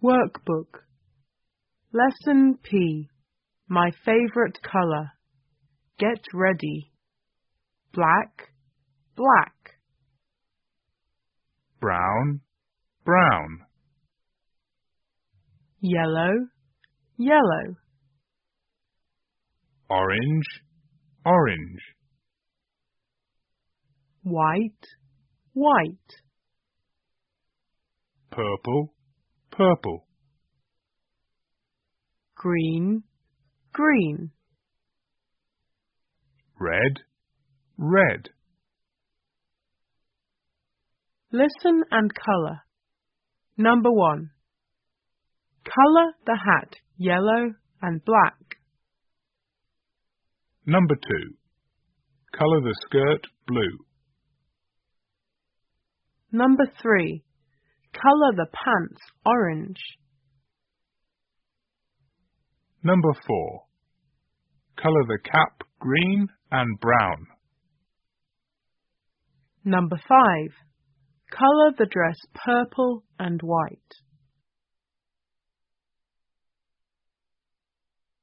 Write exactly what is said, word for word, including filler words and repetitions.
Workbook. Lesson P. My favorite color. Get ready. Black, black. Brown, brown. Yellow, yellow. Orange, orange. White, white. Purple, purple. Green, green. Red, red. Listen and color. Number one. Color the hat yellow and black. Number two. Color the skirt blue. Number three. Color the pants orange. Number four. Color the cap green and brown. Number five. Color the dress purple and white.